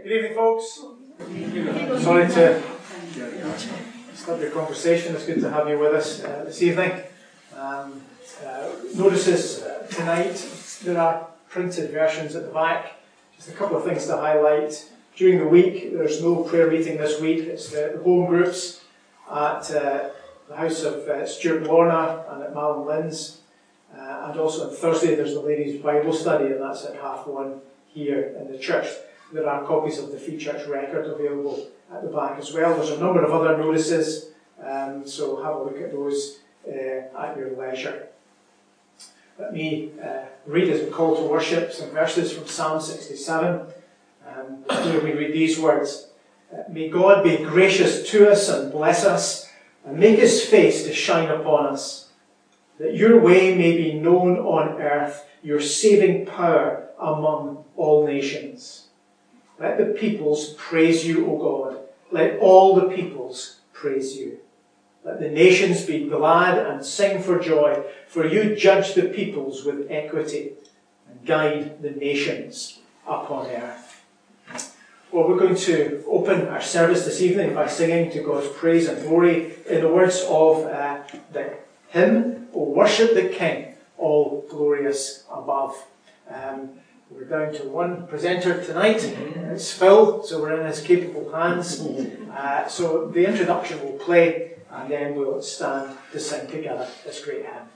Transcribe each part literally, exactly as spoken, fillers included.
Good evening, folks. Sorry to stop your conversation. It's good to have you with us uh, this evening. Um, uh, notices uh, tonight, there are printed versions at the back. Just a couple of things to highlight. During the week, there's no prayer meeting this week. It's the, the home groups at uh, the house of uh, Stuart Lorna and at Malin Lynn's. Uh, and also on Thursday, there's the ladies' Bible study, and that's at half one here in the church. There are copies of the Free Church Record available at the back as well. There's a number of other notices, um, so have a look at those uh, at your leisure. Let me uh, read as a call to worship some verses from Psalm sixty-seven. Um, where we read these words. Uh, May God be gracious to us and bless us, and make his face to shine upon us, that your way may be known on earth, your saving power among all nations. Let the peoples praise you, O God. Let all the peoples praise you. Let the nations be glad and sing for joy, for you judge the peoples with equity and guide the nations upon earth. Well, we're going to open our service this evening by singing to God's praise and glory in the words of uh, the hymn, O Worship the King, all glorious above. Um, we're down to one presenter tonight. It's Phil, so we're in his capable hands. Uh, so the introduction will play, and then we'll stand to sing together this great hymn.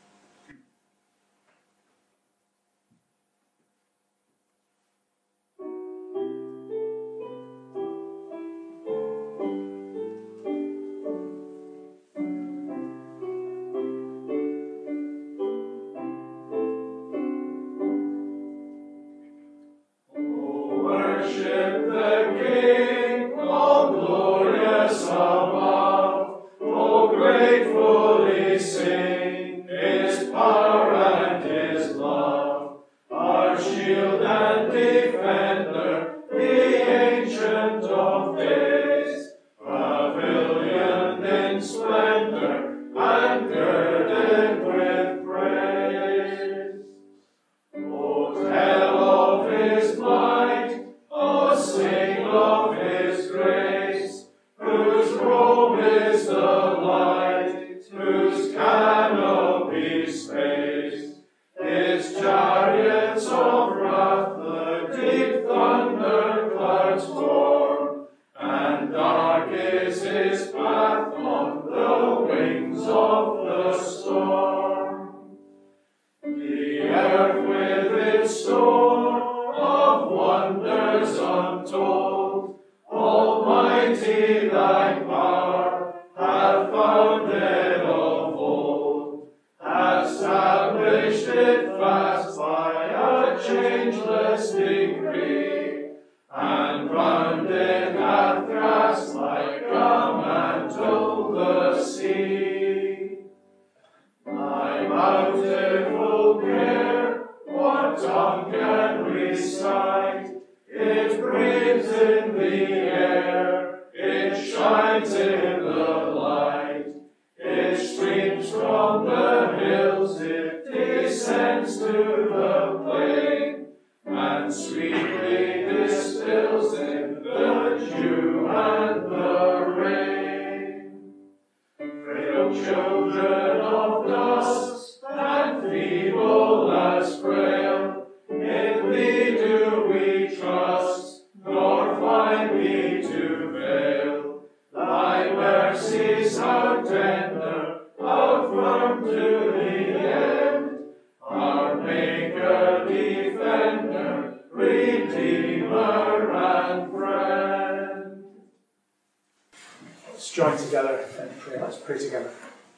Join together in prayer. Let's pray together.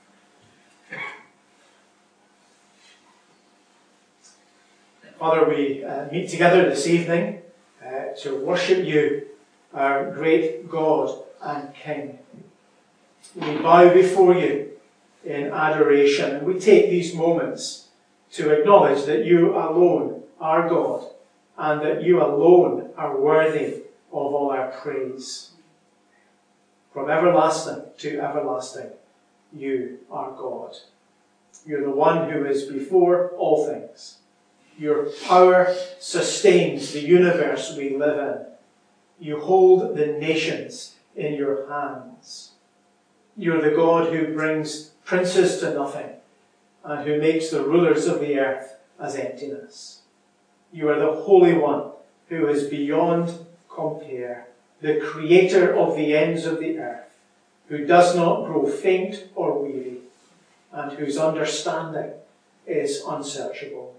Father, we uh, meet together this evening uh, to worship you, our great God and King. We bow before you in adoration, and we take these moments to acknowledge that you alone are God, and that you alone are worthy of all our praise. From everlasting to everlasting, you are God. You're the one who is before all things. Your power sustains the universe we live in. You hold the nations in your hands. You're the God who brings princes to nothing and who makes the rulers of the earth as emptiness. You are the Holy One who is beyond compare, the creator of the ends of the earth, who does not grow faint or weary, and whose understanding is unsearchable.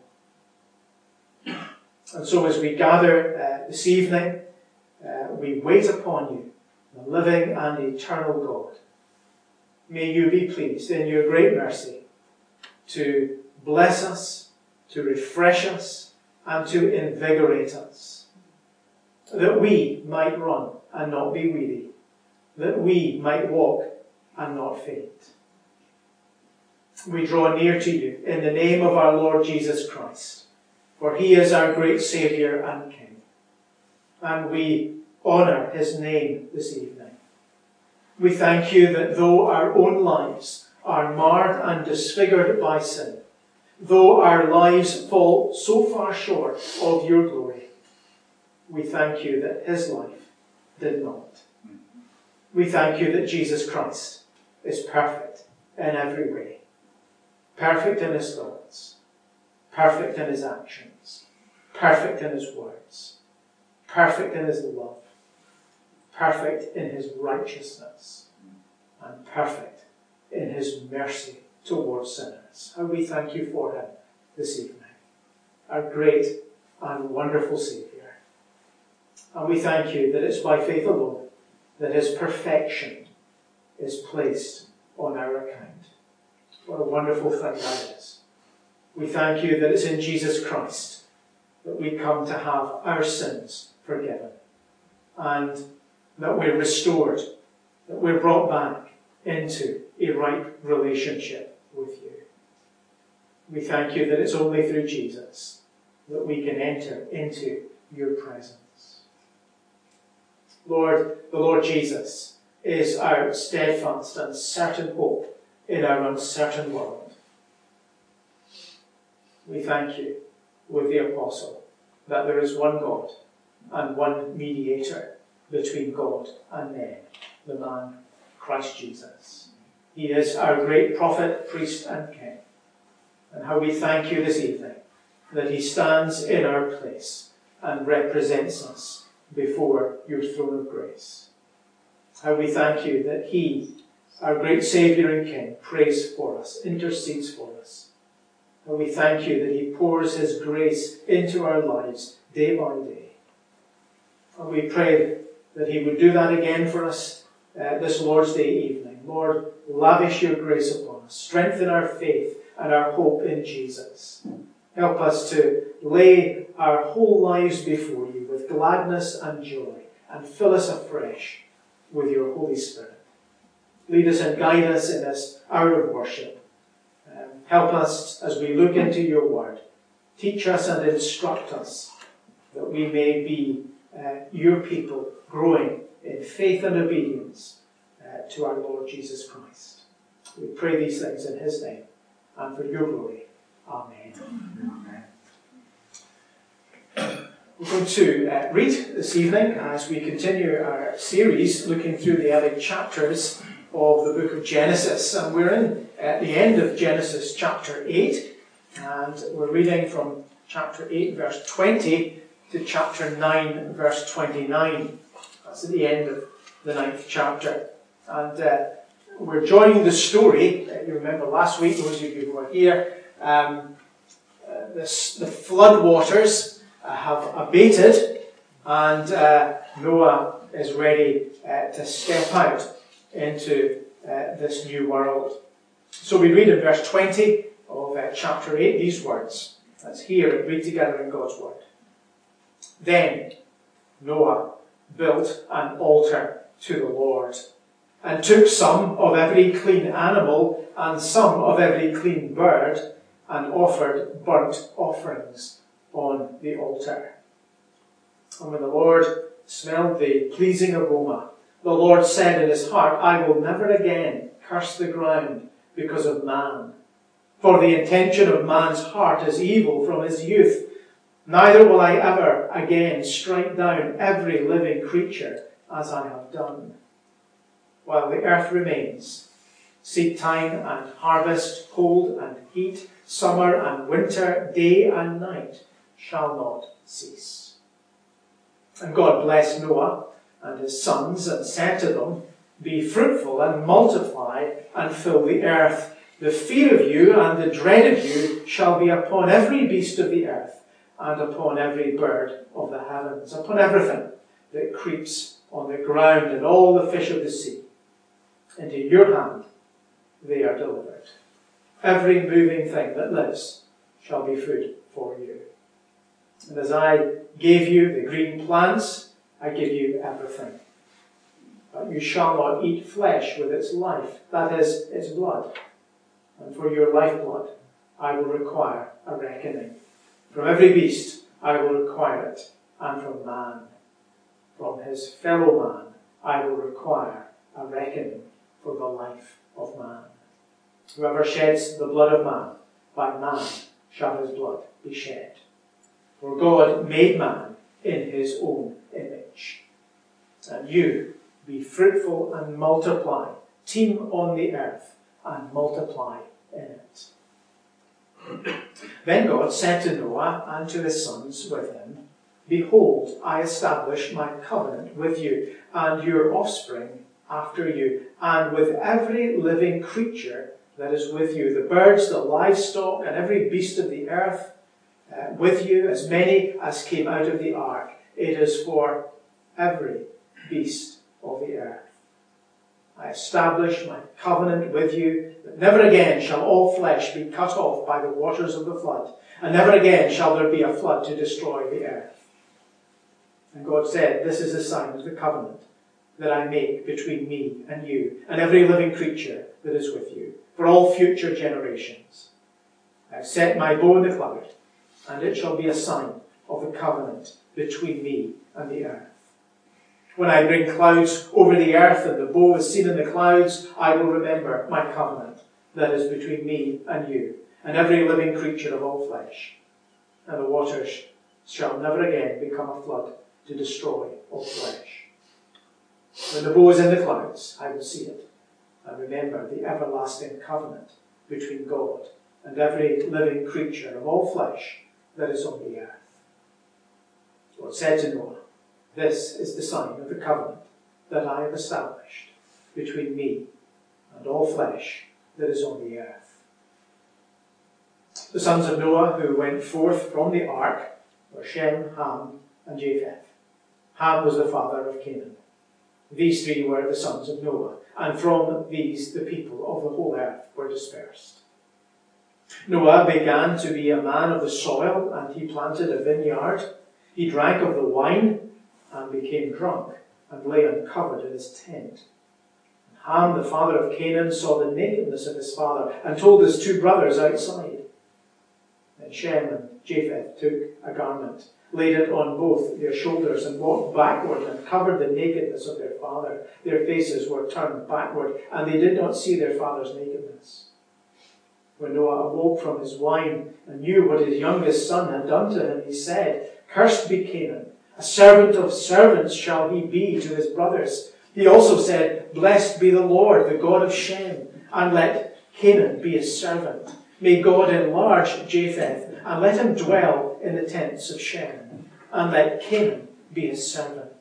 And so as we gather uh, this evening, uh, we wait upon you, the living and eternal God. May you be pleased in your great mercy to bless us, to refresh us, and to invigorate us, that we might run and not be weary, that we might walk and not faint. We draw near to you in the name of our Lord Jesus Christ, for he is our great Saviour and King, and we honour his name this evening. We thank you that though our own lives are marred and disfigured by sin, though our lives fall so far short of your glory, we thank you that his life did not. We thank you that Jesus Christ is perfect in every way. Perfect in his thoughts, perfect in his actions, perfect in his words, perfect in his love, perfect in his righteousness, and perfect in his mercy towards sinners. And we thank you for him this evening, our great and wonderful Saviour. And we thank you that it's by faith alone that his perfection is placed on our account. What a wonderful thing that is. We thank you that it's in Jesus Christ that we come to have our sins forgiven, and that we're restored, that we're brought back into a right relationship with you. We thank you that it's only through Jesus that we can enter into your presence. Lord, the Lord Jesus is our steadfast and certain hope in our uncertain world. We thank you with the apostle that there is one God and one mediator between God and men, the man Christ Jesus. He is our great prophet, priest and king. And how we thank you this evening that he stands in our place and represents us before your throne of grace. How we thank you that he, our great Saviour and King, prays for us, intercedes for us. And we thank you that he pours his grace into our lives day by day. And we pray that he would do that again for us uh, this Lord's Day evening. Lord, lavish your grace upon us. Strengthen our faith and our hope in Jesus. Help us to lay our whole lives before you with gladness and joy, and fill us afresh with your Holy Spirit. Lead us and guide us in this hour of worship. Um, help us as we look into your word. Teach us and instruct us that we may be uh, your people growing in faith and obedience uh, to our Lord Jesus Christ. We pray these things in his name and for your glory. Amen. Amen. We're going to uh, read this evening as we continue our series looking through the early chapters of the book of Genesis. And we're in at the end of Genesis chapter eight, and we're reading from chapter eight verse twenty to chapter nine verse twenty-nine. That's at the end of the ninth chapter. And uh, we're joining the story. Uh, you remember last week, those of you who were here, um, uh, this, the flood waters uh, have abated, and uh, Noah is ready uh, to step out into uh, this new world. So we read in verse twenty of uh, chapter eight these words. Let's hear and read together in God's word. Then Noah built an altar to the Lord, and took some of every clean animal and some of every clean bird, and offered burnt offerings on the altar. And when the Lord smelled the pleasing aroma, the Lord said in his heart, I will never again curse the ground because of man, for the intention of man's heart is evil from his youth. Neither will I ever again strike down every living creature as I have done. While the earth remains, seed time and harvest, cold and heat, summer and winter, day and night shall not cease. And God blessed Noah and his sons and said to them, Be fruitful and multiply and fill the earth. The fear of you and the dread of you shall be upon every beast of the earth, and upon every bird of the heavens, upon everything that creeps on the ground, and all the fish of the sea. Into your hand they are delivered. Every moving thing that lives shall be food for you. And as I gave you the green plants, I give you everything. But you shall not eat flesh with its life, that is, its blood. And for your lifeblood I will require a reckoning. From every beast I will require it, and from man, from his fellow man, I will require a reckoning for the life of man. Whoever sheds the blood of man, by man shall his blood be shed. For God made man in his own image. And you be fruitful and multiply, teem on the earth, and multiply in it. Then God said to Noah and to his sons with him, Behold, I establish my covenant with you and your offspring after you, and with every living creature that is with you, the birds, the livestock, and every beast of the earth uh, with you, as many as came out of the ark. It is for every beast of the earth. I establish my covenant with you, that never again shall all flesh be cut off by the waters of the flood, and never again shall there be a flood to destroy the earth. And God said, This is the sign of the covenant that I make between me and you, and every living creature that is with you, for all future generations. I have set my bow in the cloud, and it shall be a sign of the covenant between me and the earth. When I bring clouds over the earth and the bow is seen in the clouds, I will remember my covenant that is between me and you, and every living creature of all flesh. And the waters shall never again become a flood to destroy all flesh. When the bow is in the clouds, I will see it, and remember the everlasting covenant between God and every living creature of all flesh that is on the earth. God said to Noah, This is the sign of the covenant that I have established between me and all flesh that is on the earth. The sons of Noah who went forth from the ark were Shem, Ham, and Japheth. Ham was the father of Canaan. These three were the sons of Noah, and from these the people of the whole earth were dispersed. Noah began to be a man of the soil, and he planted a vineyard. He drank of the wine and became drunk, and lay uncovered in his tent. And Ham, the father of Canaan, saw the nakedness of his father, and told his two brothers outside. Then Shem and Japheth took a garment, laid it on both their shoulders, and walked backward, and covered the nakedness of their father. Their faces were turned backward, and they did not see their father's nakedness. When Noah awoke from his wine, and knew what his youngest son had done to him, he said, Cursed be Canaan. A servant of servants shall he be to his brothers. He also said, Blessed be the Lord, the God of Shem, and let Canaan be his servant. May God enlarge Japheth, and let him dwell in the tents of Shem, and let Canaan be his servant.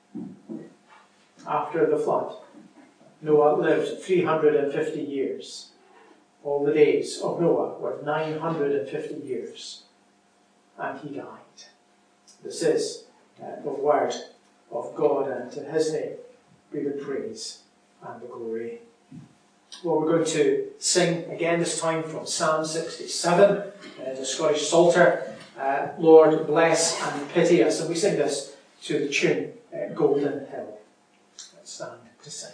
After the flood, Noah lived three hundred fifty years. All the days of Noah were nine hundred fifty years, and he died. This is uh, the word of God, and to his name be the praise and the glory. Well, we're going to sing again, this time from Psalm sixty-seven, uh, the Scottish Psalter, uh, Lord, bless and pity us. And we sing this to the tune, uh, Golden Hill. Let's stand to sing.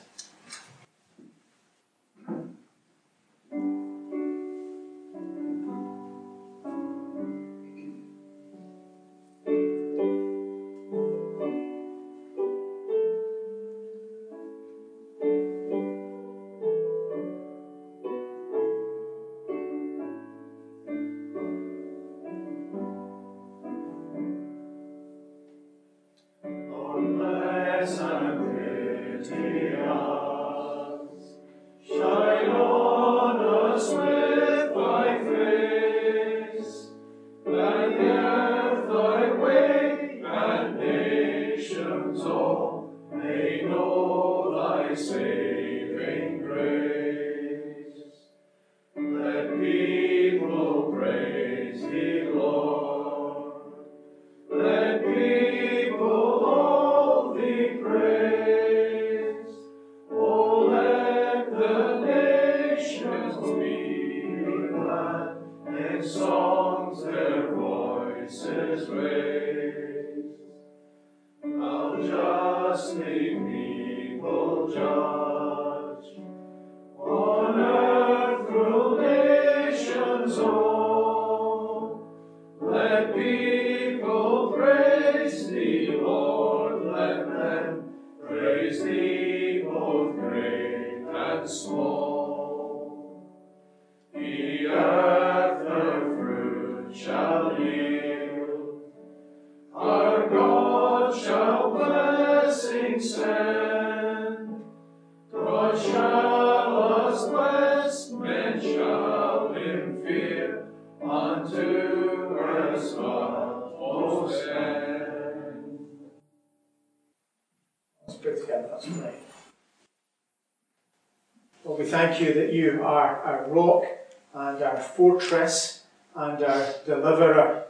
Lord, we thank you that you are our rock and our fortress and our deliverer.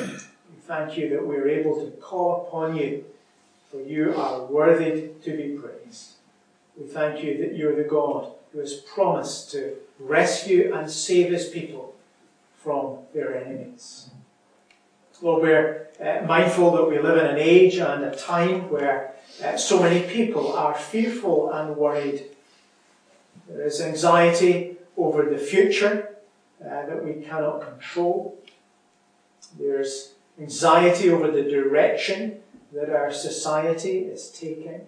We thank you that we are able to call upon you, for you are worthy to be praised. We thank you that you're the God who has promised to rescue and save his people from their enemies. Lord, we're uh, mindful that we live in an age and a time where uh, so many people are fearful and worried. There is anxiety over the future uh, that we cannot control. There's anxiety over the direction that our society is taking.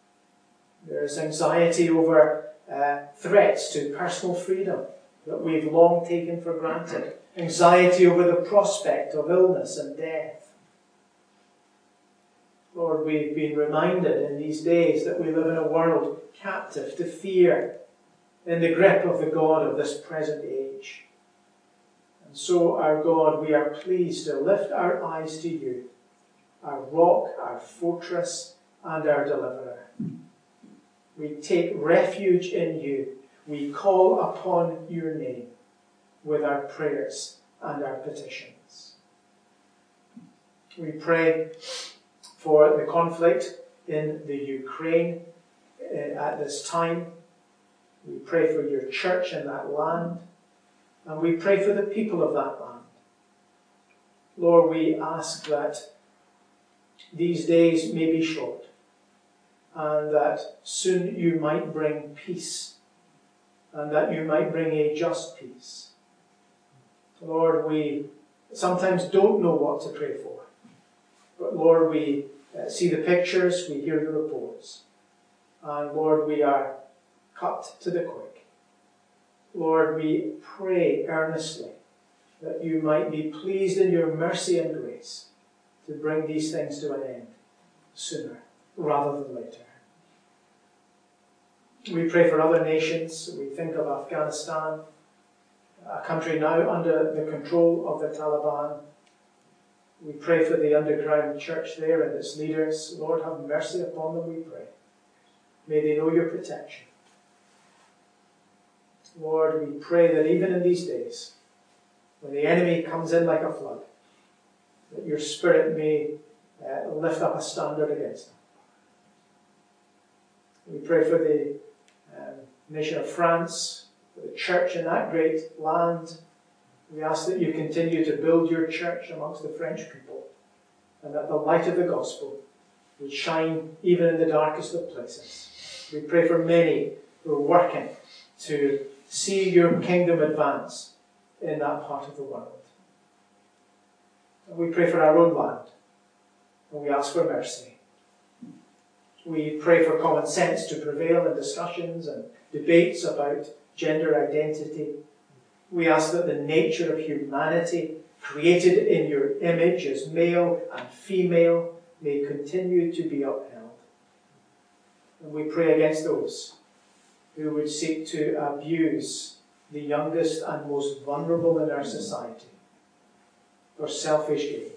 There's anxiety over uh, threats to personal freedom that we've long taken for granted. Anxiety over the prospect of illness and death. Lord, we've been reminded in these days that we live in a world captive to fear, in the grip of the God of this present age. And so, our God, we are pleased to lift our eyes to you, our rock, our fortress, and our deliverer. We take refuge in you. We call upon your name with our prayers and our petitions. We pray for the conflict in the Ukraine uh, at this time. We pray for your church in that land, and we pray for the people of that land. Lord, we ask that these days may be short, and that soon you might bring peace, and that you might bring a just peace. Lord, we sometimes don't know what to pray for, but Lord, we uh, see the pictures, we hear the reports, and Lord, we are cut to the quick. Lord, we pray earnestly that you might be pleased in your mercy and grace to bring these things to an end sooner rather than later. We pray for other nations. We think of Afghanistan, a country now under the control of the Taliban. We pray for the underground church there and its leaders. Lord, have mercy upon them, we pray. May they know your protection. Lord, we pray that even in these days, when the enemy comes in like a flood, that your Spirit may uh, lift up a standard against them. We pray for the um, nation of France, for the church in that great land. We ask that you continue to build your church amongst the French people, and that the light of the gospel would shine even in the darkest of places. We pray for many who are working to see your kingdom advance in that part of the world. And we pray for our own land, and we ask for mercy. We pray for common sense to prevail in discussions and debates about gender identity. We ask that the nature of humanity, created in your image as male and female, may continue to be upheld. And we pray against those who would seek to abuse the youngest and most vulnerable in our society for selfish gain.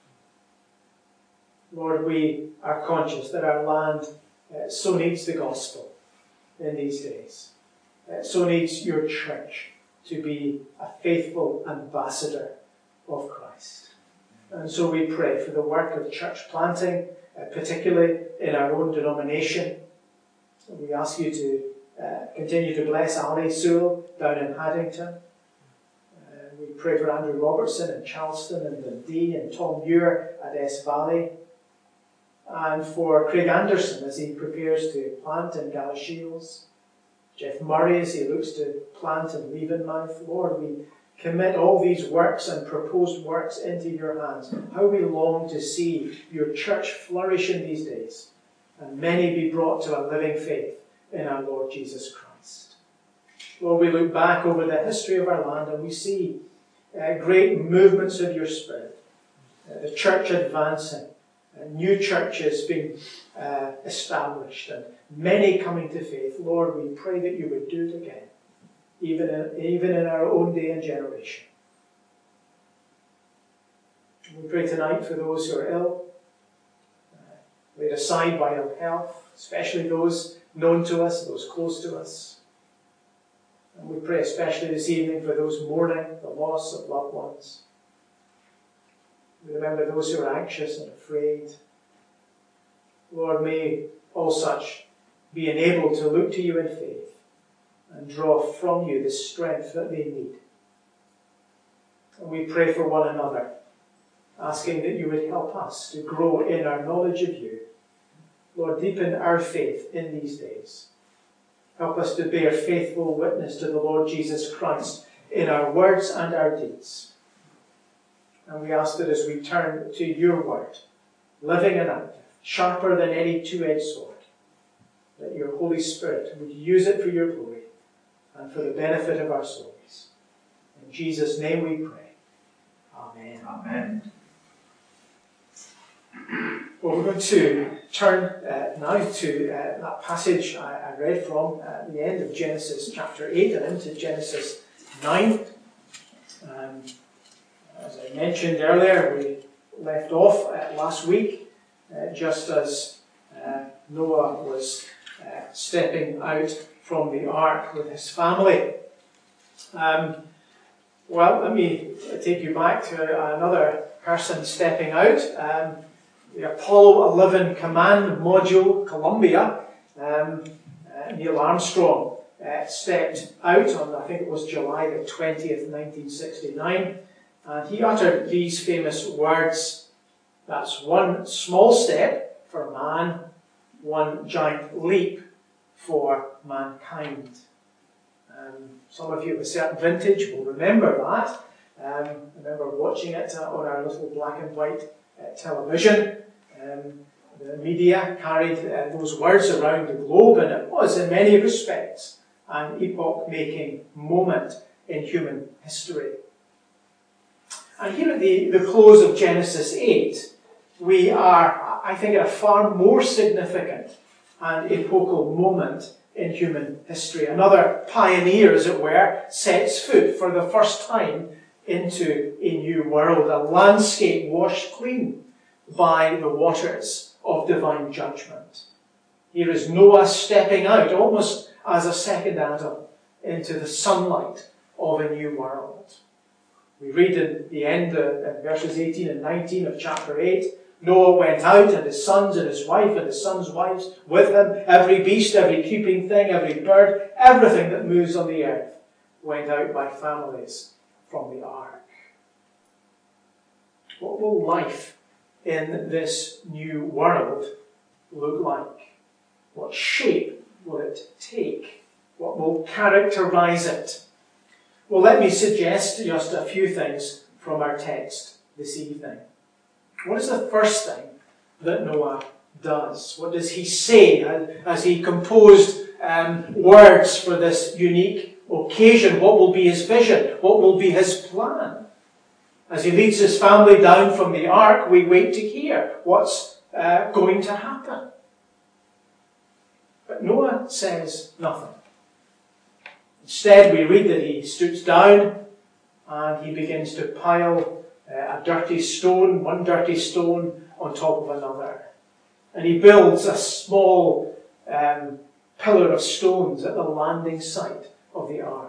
Lord, we are conscious that our land uh, so needs the gospel in these days. It so needs your church to be a faithful ambassador of Christ. And so we pray for the work of church planting, uh, particularly in our own denomination. We ask you to uh, continue to bless Ali Sewell down in Haddington. Uh, we pray for Andrew Robertson in Charleston and Dundee, and Tom Muir at S Valley. And for Craig Anderson as he prepares to plant in Galashiels. Jeff Murray as he looks to plant in Leavenmouth. Lord, we commit all these works and proposed works into your hands. How we long to see your church flourish in these days, and many be brought to a living faith in our Lord Jesus Christ. Lord, we look back over the history of our land and we see uh, great movements of your Spirit, uh, the church advancing, uh, new churches being uh, established, and many coming to faith. Lord, we pray that you would do it again, even in, even in our own day and generation. We pray tonight for those who are ill, uh, laid aside by ill health, especially those known to us, those close to us. And we pray especially this evening for those mourning the loss of loved ones. We remember those who are anxious and afraid. Lord, may all such be enabled to look to you in faith and draw from you the strength that they need. And we pray for one another, asking that you would help us to grow in our knowledge of you. Lord, deepen our faith in these days. Help us to bear faithful witness to the Lord Jesus Christ in our words and our deeds. And we ask that as we turn to your word, living and active, sharper than any two-edged sword, that your Holy Spirit would use it for your glory and for the benefit of our souls. In Jesus' name we pray. Amen. Amen. Well, we're going to turn uh, now to uh, that passage I, I read from at the end of Genesis chapter eight and into Genesis nine. Um, as I mentioned earlier, we left off uh, last week uh, just as uh, Noah was uh, stepping out from the ark with his family. Um, well, let me take you back to another person stepping out. Um, the Apollo eleven Command Module Columbia, um, uh, Neil Armstrong, uh, stepped out on, I think it was July the twentieth, nineteen sixty-nine, and he uttered these famous words: "That's one small step for man, one giant leap for mankind." Um, some of you of a certain vintage will remember that. Um, I remember watching it uh, on our little black and white uh, television. Um, the media carried uh, those words around the globe, and it was, in many respects, an epoch-making moment in human history. And here at the, the close of Genesis eight, we are, I think, at a far more significant and epochal moment in human history. Another pioneer, as it were, sets foot for the first time into a new world, a landscape washed clean by the waters of divine judgment. Here is Noah stepping out, almost as a second Adam, into the sunlight of a new world. We read in the end, uh, in verses eighteen and nineteen of chapter eight, Noah went out, and his sons and his wife and his sons' wives with him. Every beast, every creeping thing, every bird, everything that moves on the earth went out by families from the ark. What will life in this new world look like? What shape will it take? What will characterize it? Well, let me suggest just a few things from our text this evening. What is the first thing that Noah does? What does he say as he composed um, words for this unique occasion? What will be his vision? What will be his plan? As he leads his family down from the ark, we wait to hear what's uh, going to happen. John says nothing. Instead, we read that he stoops down and he begins to pile uh, a dirty stone, one dirty stone on top of another. And he builds a small um, pillar of stones at the landing site of the ark.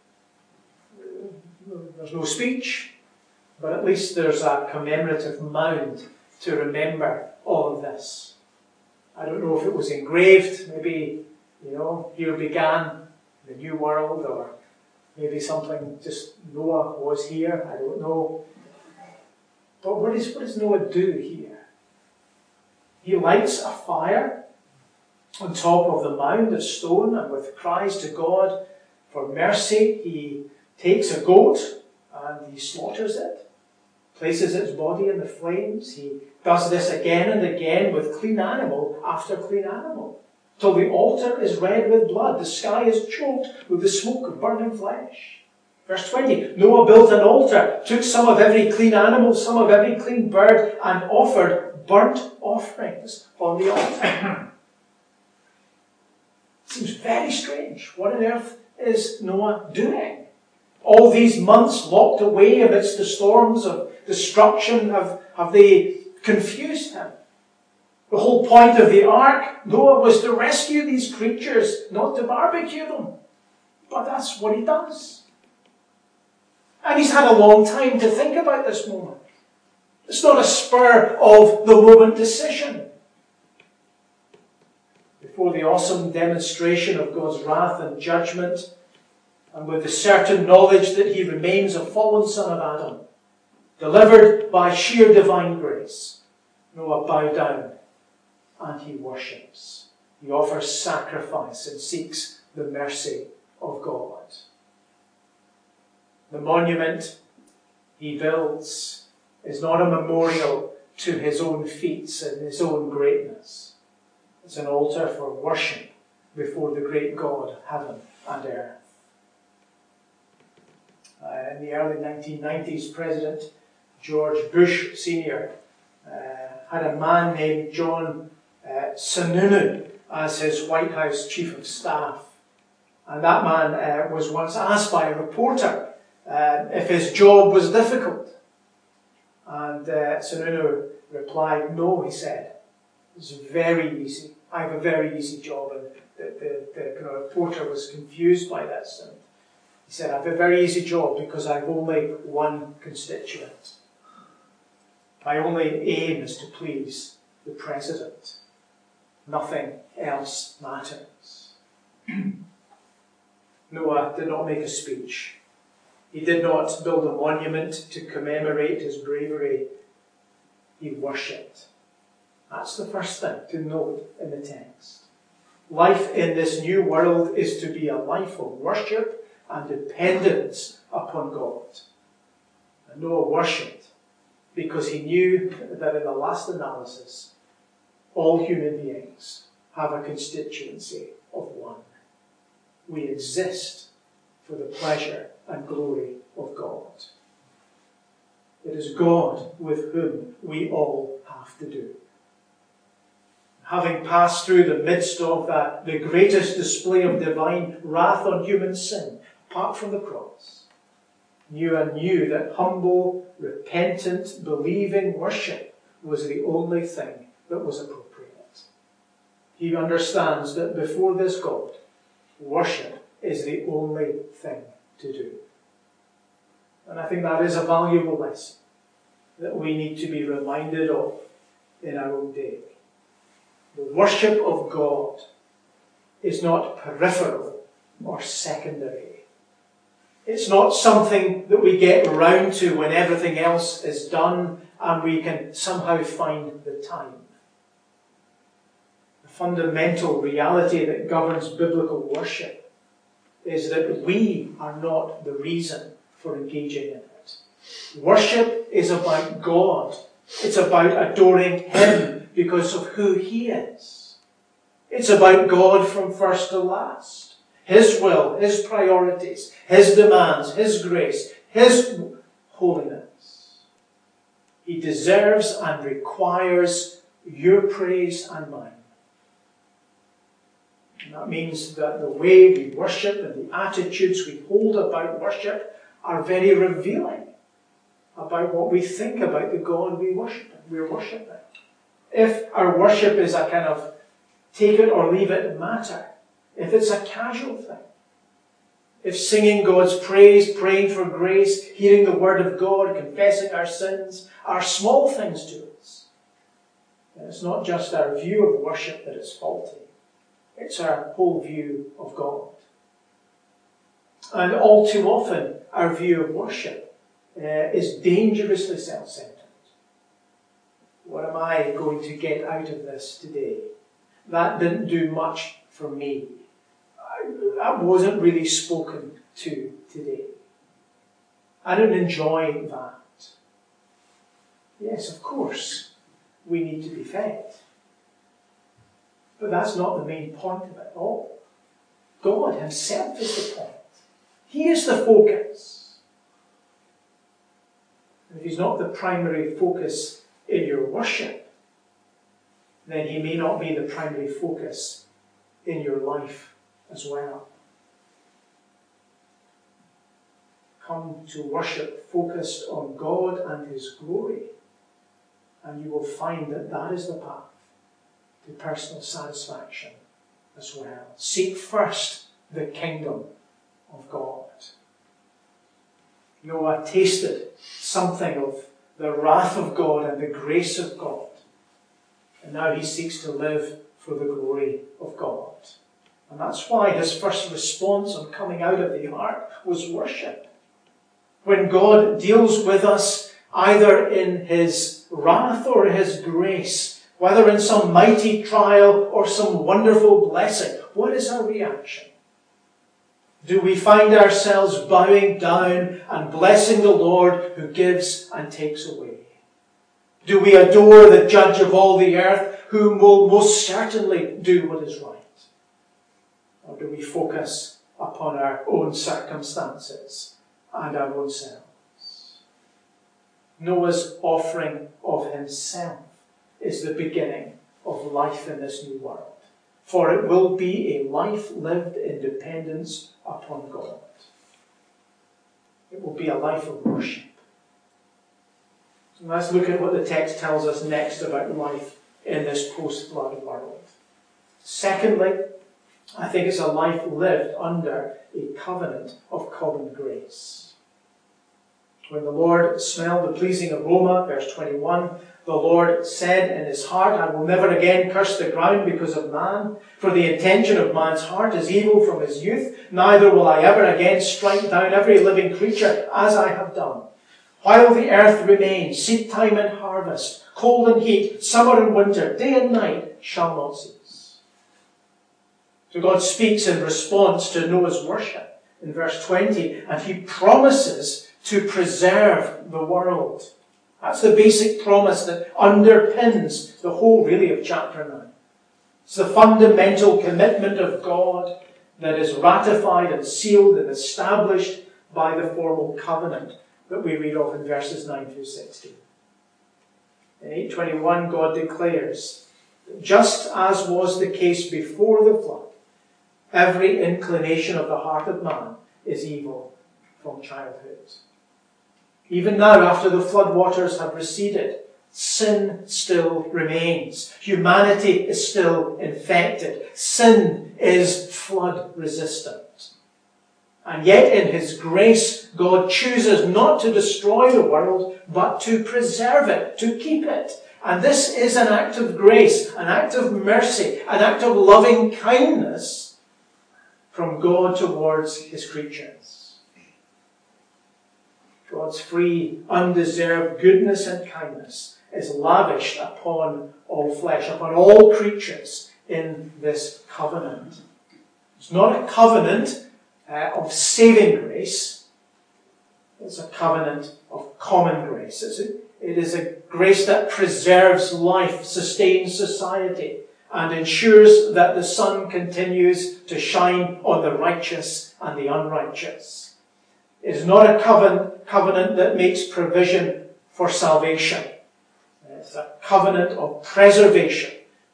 There's no speech, but at least there's a commemorative mound to remember all of this. I don't know if it was engraved, maybe, you know, here began the new world, or maybe something just Noah was here, I don't know. But what, is, what does Noah do here? He lights a fire on top of the mound of stone, and with cries to God for mercy, he takes a goat and he slaughters it, places its body in the flames. He does this again and again with clean animal after clean animal, till the altar is red with blood, the sky is choked with the smoke of burning flesh. Verse twenty, Noah built an altar, took some of every clean animal, some of every clean bird, and offered burnt offerings on the altar. Seems very strange. What on earth is Noah doing? All these months locked away amidst the storms of destruction, have, have they confused him? The whole point of the ark, Noah, was to rescue these creatures, not to barbecue them. But that's what he does. And he's had a long time to think about this moment. It's not a spur of the moment decision. Before the awesome demonstration of God's wrath and judgment, and with the certain knowledge that he remains a fallen son of Adam, delivered by sheer divine grace, Noah bowed down and he worships. He offers sacrifice and seeks the mercy of God. The monument he builds is not a memorial to his own feats and his own greatness. It's an altar for worship before the great God of heaven and earth. Uh, in the early nineteen nineties, President George Bush Senior uh, had a man named John uh, Sununu as his White House Chief of Staff. And that man uh, was once asked by a reporter uh, if his job was difficult. And uh, Sununu replied, "No," he said. "It's very easy. I have a very easy job." And the, the, the kind of reporter was confused by this. And he said, "I have a very easy job because I have only one constituent. My only aim is to please the President. Nothing else matters." Noah did not make a speech. He did not build a monument to commemorate his bravery. He worshipped. That's the first thing to note in the text. Life in this new world is to be a life of worship and dependence upon God. And Noah worshipped because he knew that in the last analysis, all human beings have a constituency of one. We exist for the pleasure and glory of God. It is God with whom we all have to do. Having passed through the midst of that, the greatest display of divine wrath on human sin, apart from the cross, knew and knew that humble, repentant, believing worship was the only thing that was appropriate. He understands that before this God, worship is the only thing to do. And I think that is a valuable lesson that we need to be reminded of in our own day. The worship of God is not peripheral or secondary. It's not something that we get round to when everything else is done and we can somehow find the time. The fundamental reality that governs biblical worship is that we are not the reason for engaging in it. Worship is about God. It's about adoring Him because of who He is. It's about God from first to last. His will, His priorities, His demands, His grace, His holiness. He deserves and requires your praise and mine. And that means that the way we worship and the attitudes we hold about worship are very revealing about what we think about the God we worship, we're worshipping. If our worship is a kind of take it or leave it matter, if it's a casual thing, if singing God's praise, praying for grace, hearing the word of God, confessing our sins are small things to us, then it's not just our view of worship that is faulty. It's our whole view of God. And all too often, our view of worship uh, is dangerously self-centered. What am I going to get out of this today? That didn't do much for me. I, that wasn't really spoken to today. I don't enjoy that. Yes, of course, we need to be fed. But that's not the main point of it all. God himself is the point. He is the focus. And if he's not the primary focus in your worship, then he may not be the primary focus in your life as well. Come to worship focused on God and his glory, and you will find that that is the path to personal satisfaction as well. Seek first the kingdom of God. Noah tasted something of the wrath of God and the grace of God, and now he seeks to live for the glory of God. And that's why his first response on coming out of the ark was worship. When God deals with us either in his wrath or his grace, whether in some mighty trial or some wonderful blessing, what is our reaction? Do we find ourselves bowing down and blessing the Lord who gives and takes away? Do we adore the Judge of all the earth, who will most certainly do what is right? Or do we focus upon our own circumstances and our own selves? Noah's offering of himself is the beginning of life in this new world. For it will be a life lived in dependence upon God. It will be a life of worship. So let's look at what the text tells us next about life in this post-flood world. Secondly, I think it's a life lived under a covenant of common grace. When the Lord smelled the pleasing aroma, verse twenty-one, the Lord said in his heart, I will never again curse the ground because of man, for the intention of man's heart is evil from his youth, neither will I ever again strike down every living creature as I have done. While the earth remains, seed time and harvest, cold and heat, summer and winter, day and night shall not cease. So God speaks in response to Noah's worship in verse twenty, and he promises to preserve the world. That's the basic promise that underpins the whole, really, of chapter nine. It's the fundamental commitment of God that is ratified and sealed and established by the formal covenant that we read of in verses nine through sixteen. In eight twenty-one, God declares that just as was the case before the flood, every inclination of the heart of man is evil from childhood. Even now, after the flood waters have receded, sin still remains. Humanity is still infected. Sin is flood resistant. And yet in his grace, God chooses not to destroy the world, but to preserve it, to keep it. And this is an act of grace, an act of mercy, an act of loving kindness from God towards his creatures. God's free, undeserved goodness and kindness is lavished upon all flesh, upon all creatures in this covenant. It's not a covenant uh, of saving grace. It's a covenant of common grace. It's a, it is a grace that preserves life, sustains society, and ensures that the sun continues to shine on the righteous and the unrighteous. It is not a covenant, covenant that makes provision for salvation. It's a covenant of preservation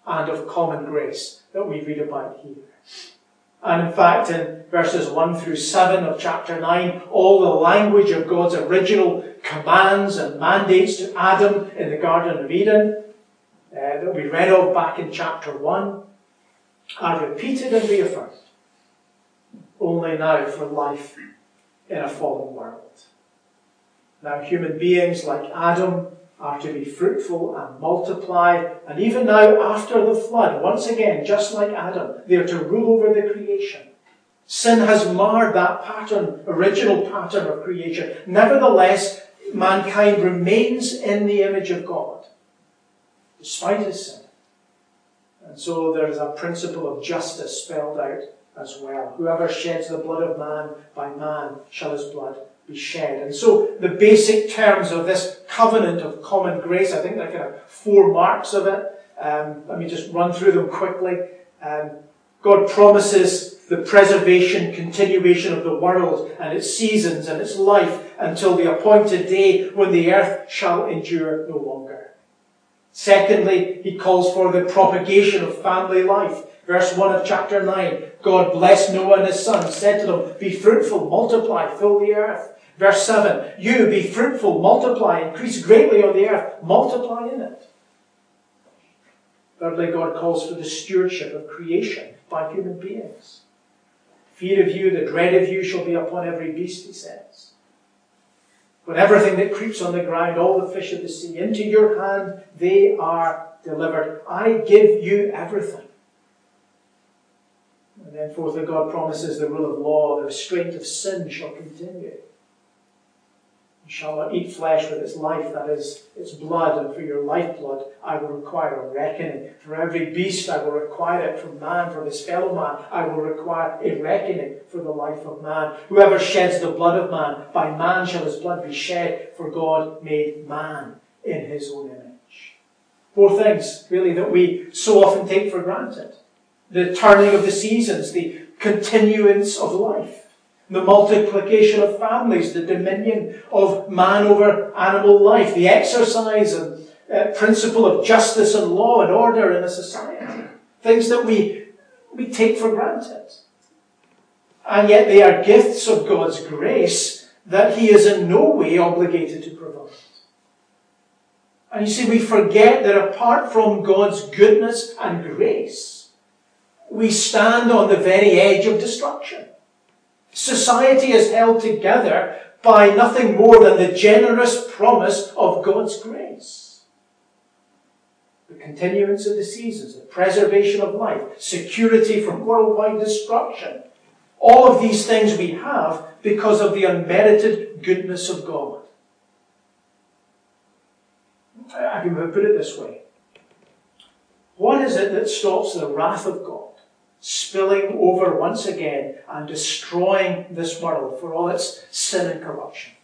and of common grace that we read about here. And in fact, in verses one through seven of chapter nine, all the language of God's original commands and mandates to Adam in the Garden of Eden, uh, that we read of back in chapter one, are repeated and reaffirmed, only now for life in a fallen world. Now human beings like Adam are to be fruitful and multiply, and even now after the flood, once again, just like Adam, they are to rule over the creation. Sin has marred that pattern, original pattern of creation. Nevertheless, mankind remains in the image of God, despite his sin. And so there is a principle of justice spelled out as well. Whoever sheds the blood of man, by man shall his blood be shed. And so the basic terms of this covenant of common grace, I think there are kind of four marks of it. Um, let me just run through them quickly. Um, God promises the preservation, continuation of the world and its seasons and its life until the appointed day when the earth shall endure no longer. Secondly, he calls for the propagation of family life. Verse one of chapter nine, God blessed Noah and his sons, said to them, be fruitful, multiply, fill the earth. Verse seven, you be fruitful, multiply, increase greatly on the earth, multiply in it. Thirdly, God calls for the stewardship of creation by human beings. Fear of you, the dread of you shall be upon every beast, he says. But everything that creeps on the ground, all the fish of the sea, into your hand they are delivered. I give you everything. And then fourthly, God promises the rule of law, the restraint of sin shall continue. You shall not eat flesh with its life, that is, its blood, and for your lifeblood I will require a reckoning. For every beast I will require it from man, from his fellow man I will require a reckoning for the life of man. Whoever sheds the blood of man, by man shall his blood be shed, for God made man in his own image. Four things, really, that we so often take for granted. The turning of the seasons, the continuance of life, the multiplication of families, the dominion of man over animal life, the exercise and uh, principle of justice and law and order in a society. Things that we, we take for granted. And yet they are gifts of God's grace that he is in no way obligated to provide. And you see, we forget that apart from God's goodness and grace, we stand on the very edge of destruction. Society is held together by nothing more than the generous promise of God's grace. The continuance of the seasons, the preservation of life, security from worldwide destruction. All of these things we have because of the unmerited goodness of God. I can put it this way. What is it that stops the wrath of God spilling over once again and destroying this world for all its sin and corruption?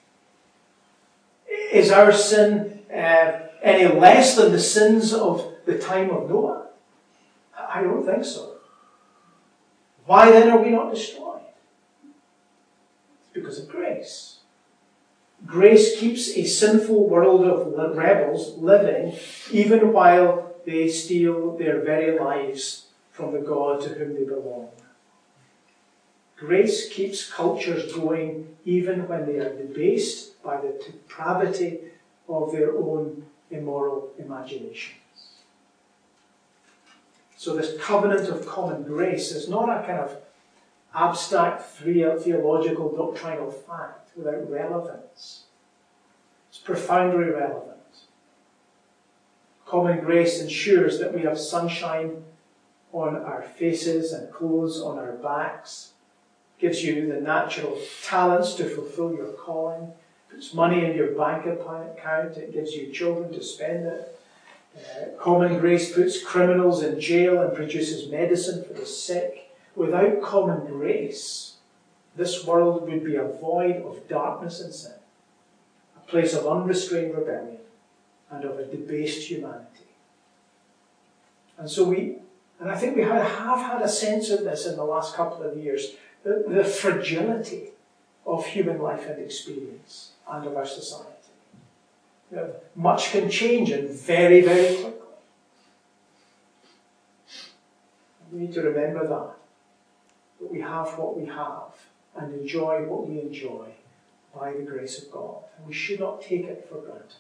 Is our sin uh, any less than the sins of the time of Noah? I don't think so. Why then are we not destroyed? It's because of grace. Grace keeps a sinful world of rebels living even while they steal their very lives from the God to whom they belong. Grace keeps cultures going even when they are debased by the depravity of their own immoral imaginations. So this covenant of common grace is not a kind of abstract theological doctrinal fact without relevance. It's profoundly relevant. Common grace ensures that we have sunshine on our faces and clothes on our backs, gives you the natural talents to fulfill your calling, puts money in your bank account, it gives you children to spend it. Uh, common grace puts criminals in jail and produces medicine for the sick. Without common grace, this world would be a void of darkness and sin, a place of unrestrained rebellion and of a debased humanity. And so we And I think we have had a sense of this in the last couple of years, the, the fragility of human life and experience and of our society. You know, much can change and very, very quickly. We need to remember that, that we have what we have and enjoy what we enjoy by the grace of God. And we should not take it for granted.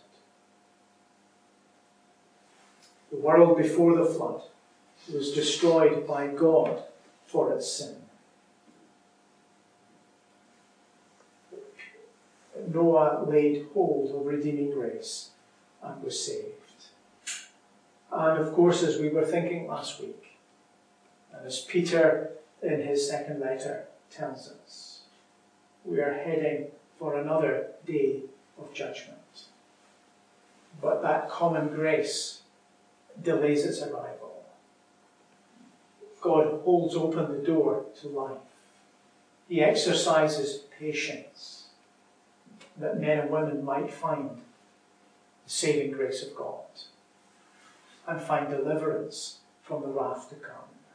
The world before the flood was destroyed by God for its sin. Noah laid hold of redeeming grace and was saved. And of course, as we were thinking last week, and as Peter in his second letter tells us, we are heading for another day of judgment. But that common grace delays its arrival. God holds open the door to life. He exercises patience that men and women might find the saving grace of God and find deliverance from the wrath to come.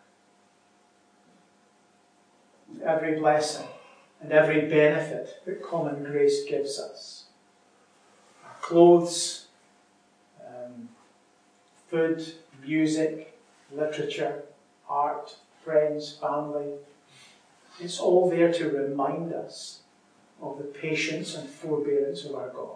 Every blessing and every benefit that common grace gives us, our clothes, um, food, music, literature, art, friends, family, it's all there to remind us of the patience and forbearance of our God.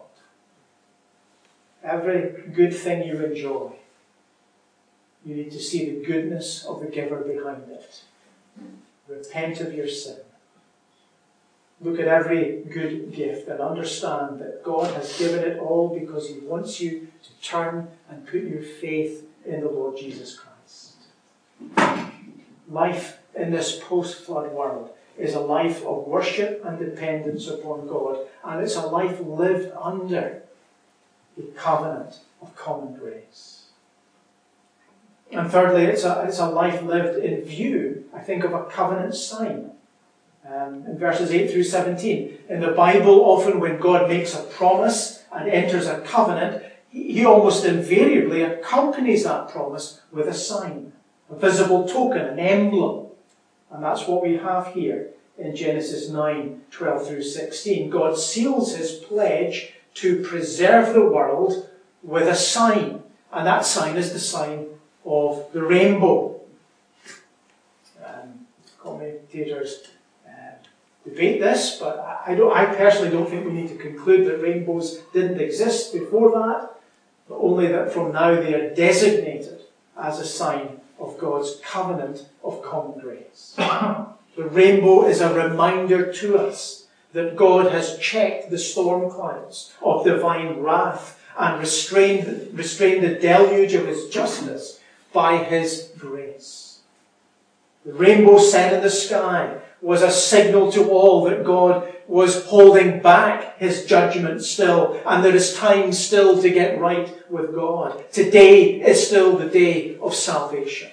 Every good thing you enjoy, you need to see the goodness of the giver behind it. Repent of your sin. Look at every good gift and understand that God has given it all because He wants you to turn and put your faith in the Lord Jesus Christ. Life in this post-flood world is a life of worship and dependence upon God, and it's a life lived under the covenant of common grace. And thirdly, it's a, it's a life lived in view, I think, of a covenant sign. Um, in verses eight through seventeen, in the Bible, often when God makes a promise and enters a covenant, he, he almost invariably accompanies that promise with a sign, a visible token, an emblem. And that's what we have here in Genesis nine, twelve through sixteen. God seals His pledge to preserve the world with a sign. And that sign is the sign of the rainbow. Um, commentators uh, debate this, but I, don't, I personally don't think we need to conclude that rainbows didn't exist before that, but only that from now they are designated as a sign of God's covenant of common grace. The rainbow is a reminder to us that God has checked the storm clouds of divine wrath and restrained, restrained the deluge of His justice by His grace. The rainbow set in the sky was a signal to all that God was holding back His judgment still, and there is time still to get right with God. Today is still the day of salvation.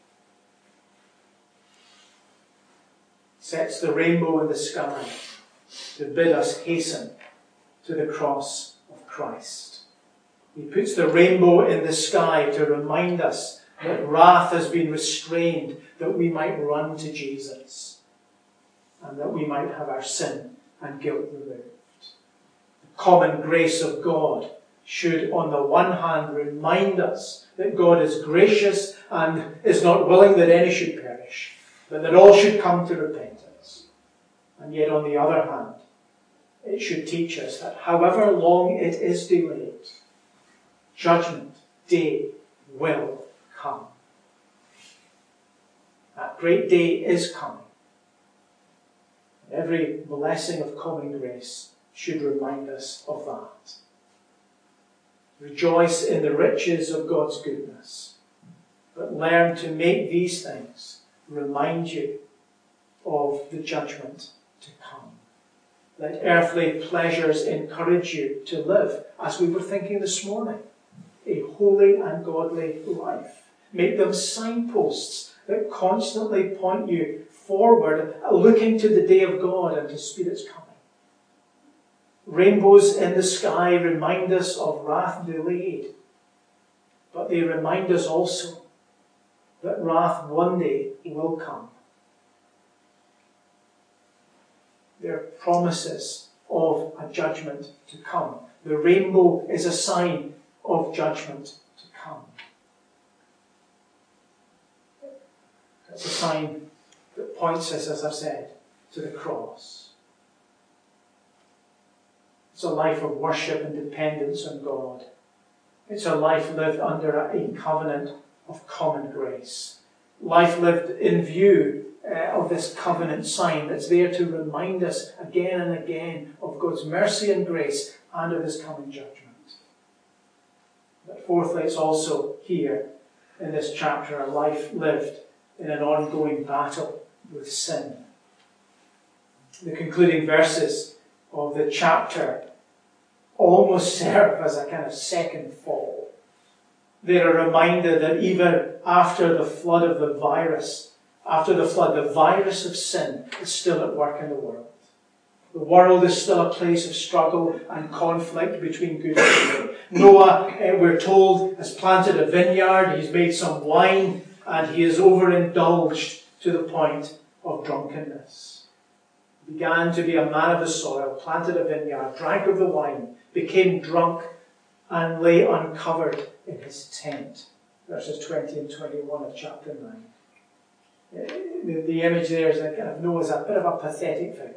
Sets the rainbow in the sky to bid us hasten to the cross of Christ. He puts the rainbow in the sky to remind us that wrath has been restrained, that we might run to Jesus, and that we might have our sin and guilt removed. The common grace of God should, on the one hand, remind us that God is gracious and is not willing that any should perish, but that all should come to repentance. And yet, on the other hand, it should teach us that however long it is delayed, judgment day will come. That great day is coming. Every blessing of common grace should remind us of that. Rejoice in the riches of God's goodness, but learn to make these things remind you of the judgment to come. Let earthly pleasures encourage you to live, as we were thinking this morning, a holy and godly life. Make them signposts that constantly point you forward, looking to the day of God and to Spirit's coming. Rainbows in the sky remind us of wrath delayed, but they remind us also that wrath one day will come. They're promises of a judgment to come. The rainbow is a sign of judgment to come. It's a sign that points us, as I've said, to the cross. It's a life of worship and dependence on God. It's a life lived under a covenant of common grace. Life lived in view uh, of this covenant sign that's there to remind us again and again of God's mercy and grace and of his coming judgment. But fourthly, it's also here in this chapter a life lived in an ongoing battle with sin. The concluding verses of the chapter almost serve as a kind of second fall. They're a reminder that even after the flood of the virus, after the flood, the virus of sin is still at work in the world. The world is still a place of struggle and conflict between good and evil. Noah, uh, we're told, has planted a vineyard, he's made some wine, and he is overindulged to the point of drunkenness. He began to be a man of the soil, planted a vineyard, drank of the wine, became drunk, and lay uncovered in his tent. Verses twenty and twenty-one of chapter nine. The, the image there is a kind of Noah as a bit of a pathetic figure.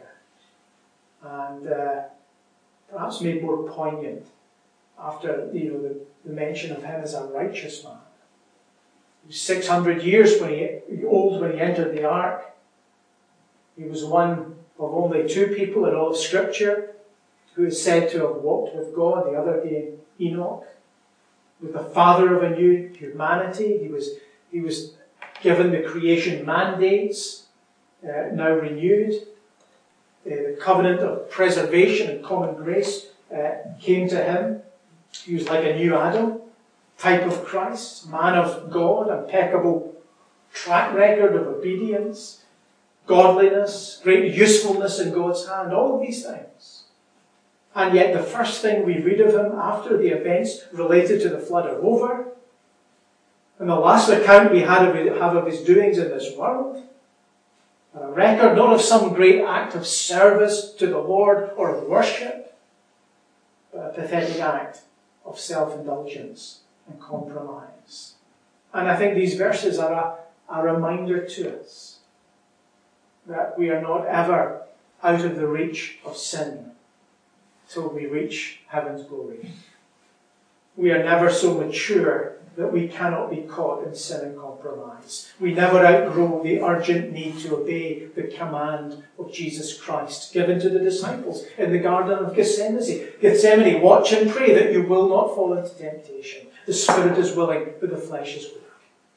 And uh, perhaps made more poignant after you know, the, the mention of him as a righteous man. He was six hundred years when he, old when he entered the ark. He was one of only two people in all of Scripture who is said to have walked with God, the other being Enoch. With the father of a new humanity, he was, he was given the creation mandates, uh, now renewed. Uh, the covenant of preservation and common grace uh, came to him. He was like a new Adam, type of Christ, man of God, impeccable track record of obedience, godliness, great usefulness in God's hand, all of these things. And yet the first thing we read of him after the events related to the flood are over, and the last account we had of it, have of his doings in this world, a record not of some great act of service to the Lord or of worship, but a pathetic act of self-indulgence and compromise. And I think these verses are a, a reminder to us that we are not ever out of the reach of sin till we reach heaven's glory. We are never so mature that we cannot be caught in sin and compromise. We never outgrow the urgent need to obey the command of Jesus Christ given to the disciples in the Garden of Gethsemane. Gethsemane, watch and pray that you will not fall into temptation. The spirit is willing, but the flesh is weak.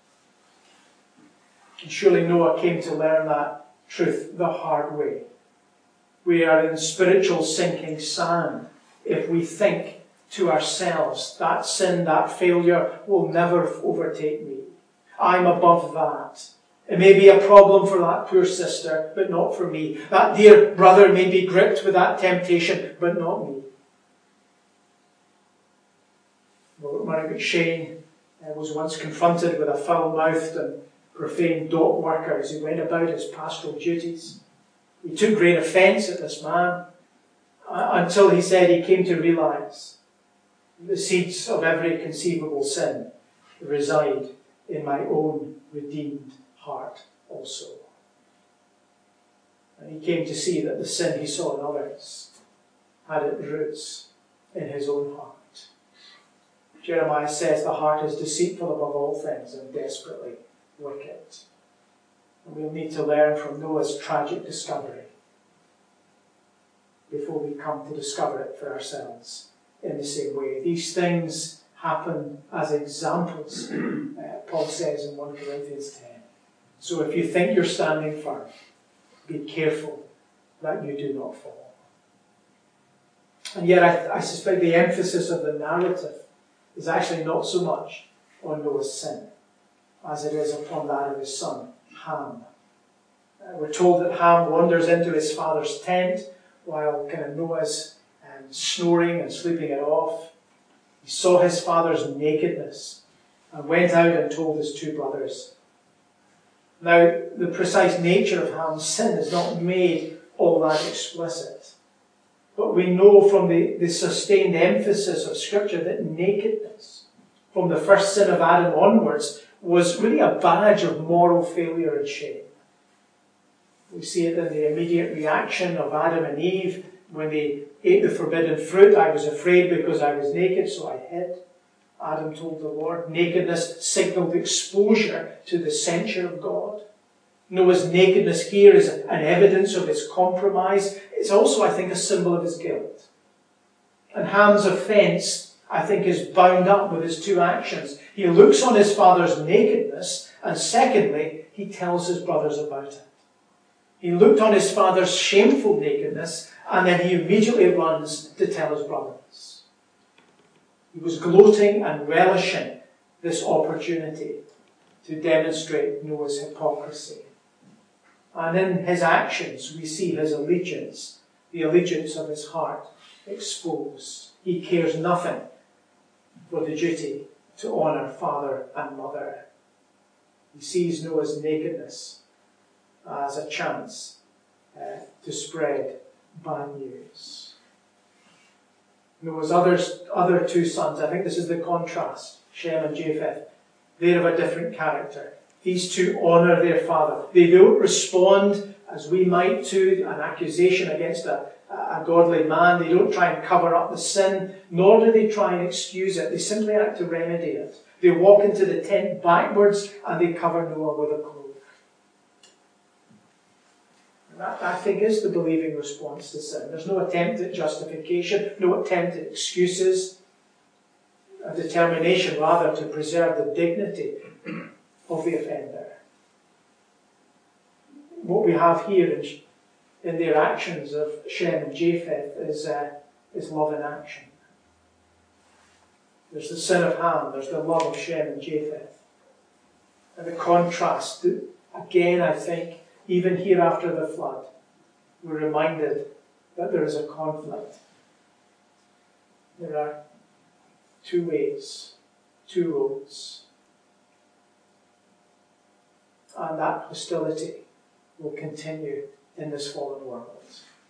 And surely Noah came to learn that truth the hard way. We are in spiritual sinking sand if we think to ourselves, that sin, that failure will never overtake me. I'm above that. It may be a problem for that poor sister, but not for me. That dear brother may be gripped with that temptation, but not me. Murray McShane uh, was once confronted with a foul-mouthed and profane dock worker as he went about his pastoral duties. He took great offence at this man uh, until he said he came to realise the seeds of every conceivable sin reside in my own redeemed heart also. And he came to see that the sin he saw in others had its roots in his own heart. Jeremiah says the heart is deceitful above all things and desperately wicked. And we'll need to learn from Noah's tragic discovery before we come to discover it for ourselves in the same way. These things happen as examples, uh, Paul says in First Corinthians ten. So if you think you're standing firm, be careful that you do not fall. And yet I, I suspect the emphasis of the narrative is actually not so much on Noah's sin as it is upon that of his son, Ham. Uh, we're told that Ham wanders into his father's tent while kind of Noah's um, snoring and sleeping it off. He saw his father's nakedness and went out and told his two brothers. Now, the precise nature of Ham's sin is not made all that explicit. But we know from the, the sustained emphasis of Scripture that nakedness, from the first sin of Adam onwards, was really a badge of moral failure and shame. We see it in the immediate reaction of Adam and Eve when they ate the forbidden fruit. I was afraid because I was naked, so I hid. Adam told the Lord. Nakedness signalled exposure to the censure of God. Noah's nakedness here is an evidence of his compromise. It's also, I think, a symbol of his guilt. And Ham's offence, I think, is bound up with his two actions. He looks on his father's nakedness, and secondly, he tells his brothers about it. He looked on his father's shameful nakedness, and then he immediately runs to tell his brothers. He was gloating and relishing this opportunity to demonstrate Noah's hypocrisy. And in his actions, we see his allegiance, the allegiance of his heart, exposed. He cares nothing for the duty to honour father and mother. He sees Noah's nakedness as a chance uh, to spread bad news. Noah's others, other two sons, I think this is the contrast, Shem and Japheth, they're of a different character. These two honour their father. They don't respond as we might to an accusation against a, a godly man. They don't try and cover up the sin, nor do they try and excuse it. They simply act to remedy it. They walk into the tent backwards and they cover Noah with a cloak. And that, I think, is the believing response to sin. There's no attempt at justification, no attempt at excuses, a determination rather to preserve the dignity of the offender. What we have here in, in their actions of Shem and Japheth is, uh, is love in action. There's the sin of Ham, there's the love of Shem and Japheth. And the contrast, again, I think, even here after the flood, we're reminded that there is a conflict. There are two ways, two roads. And that hostility will continue in this fallen world.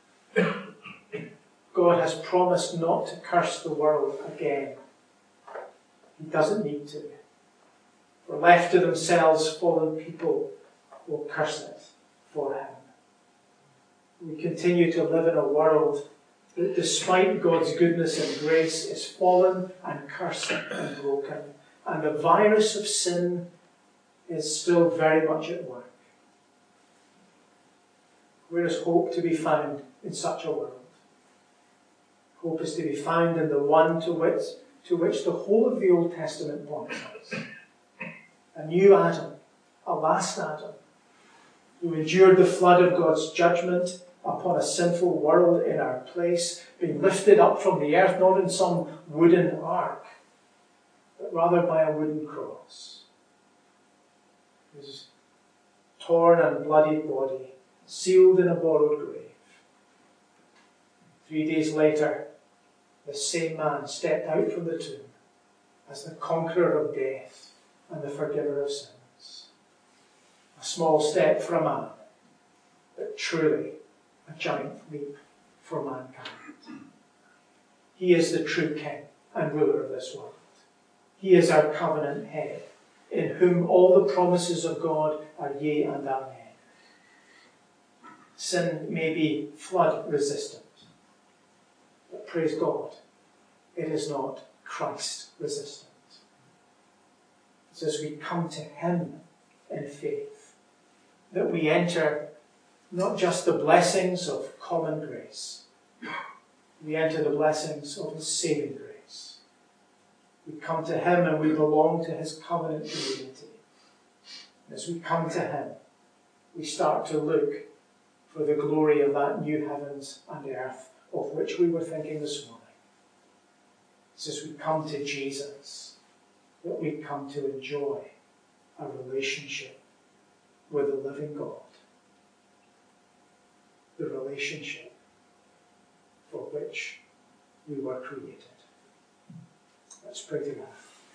God has promised not to curse the world again. He doesn't need to. For left to themselves, fallen people will curse it for him. We continue to live in a world that, despite God's goodness and grace, is fallen and cursed and broken. And the virus of sin is still very much at work. Where is hope to be found in such a world? Hope is to be found in the one to which, to which the whole of the Old Testament points us. A new Adam, a last Adam, who endured the flood of God's judgment upon a sinful world in our place, being lifted up from the earth, not in some wooden ark, but rather by a wooden cross. His torn and bloodied body, sealed in a borrowed grave. Three days later, the same man stepped out from the tomb as the conqueror of death and the forgiver of sins. A small step for a man, but truly a giant leap for mankind. He is the true king and ruler of this world. He is our covenant head, in whom all the promises of God are yea and amen. Sin may be flood resistant, but praise God, it is not Christ resistant. It's as we come to him in faith that we enter not just the blessings of common grace, we enter the blessings of his saving grace. We come to him and we belong to his covenant community. As we come to him, we start to look for the glory of that new heavens and earth of which we were thinking this morning. It's as we come to Jesus that we come to enjoy a relationship with the living God. The relationship for which we were created. Let's pray together.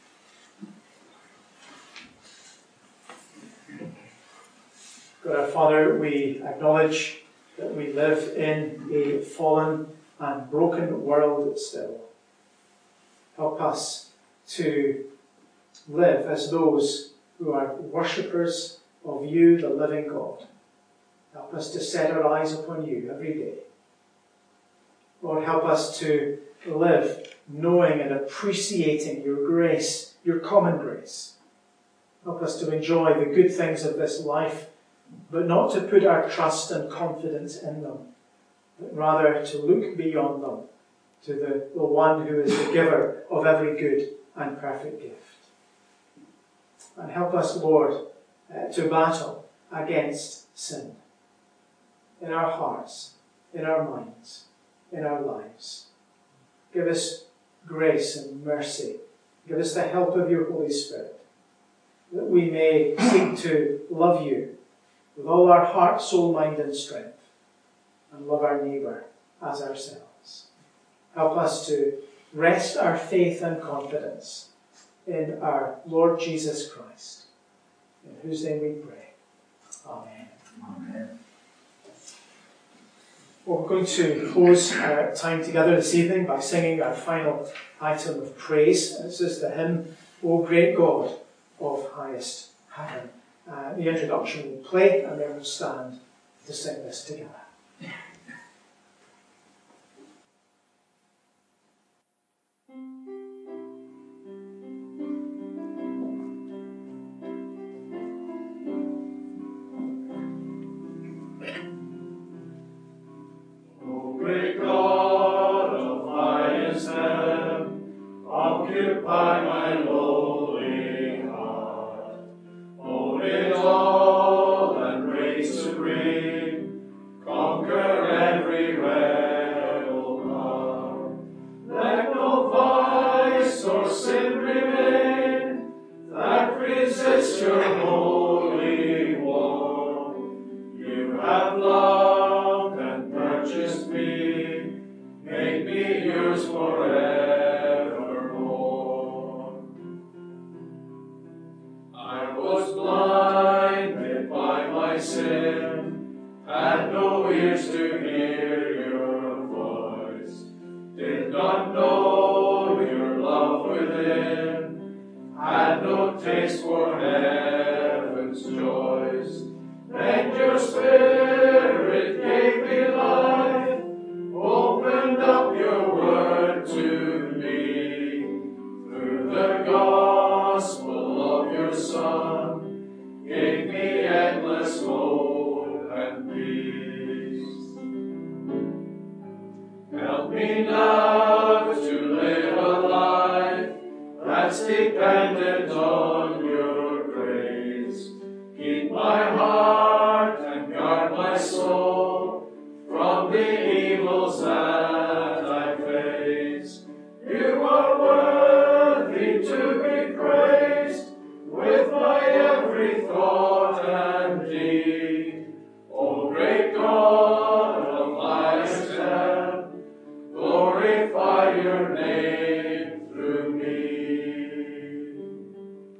God our Father, we acknowledge that we live in a fallen and broken world still. Help us to live as those who are worshippers of you, the living God. Help us to set our eyes upon you every day. Lord, help us to live knowing and appreciating your grace, your common grace. Help us to enjoy the good things of this life, but not to put our trust and confidence in them, but rather to look beyond them to the, the one who is the giver of every good and perfect gift. And help us, Lord, uh, to battle against sin in our hearts, in our minds, in our lives. Give us grace and mercy. Give us the help of your Holy Spirit, that we may seek to love you with all our heart, soul, mind, and strength, and love our neighbour as ourselves. Help us to rest our faith and confidence in our Lord Jesus Christ, in whose name we pray. Amen. Amen. Well, we're going to close our time together this evening by singing our final item of praise. This is the hymn, O Great God of Highest Heaven. Uh, the introduction will play, and then we'll stand to sing this together. Occupy my lowly heart, hold it all and raise supreme, conquer every rebel heart. Let no vice or sin remain that resists your holy one. You have loved and purchased me, make me yours forever. Sin, had no ears to hear your voice, did not know your love within, had no taste for heaven's joys. Then your Spirit gave me life, opened up your word to me, through the gospel of your Son, gave me endless hope and peace. Help me now to live a life that's dependent on your grace. Keep my heart and guard my soul from the evils that I face. You are worthy to be praised with my every thought and deed. O great God of highest heaven, glorify your name through me.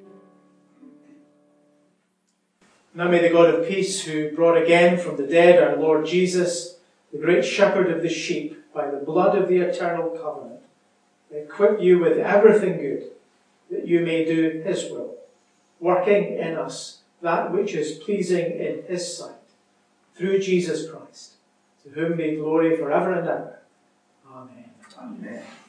Now may the God of peace, who brought again from the dead our Lord Jesus, the great shepherd of the sheep, by the blood of the eternal covenant, equip you with everything good, that you may do his will, working in us that which is pleasing in his sight, through Jesus Christ, to whom be glory forever and ever. Amen. Amen.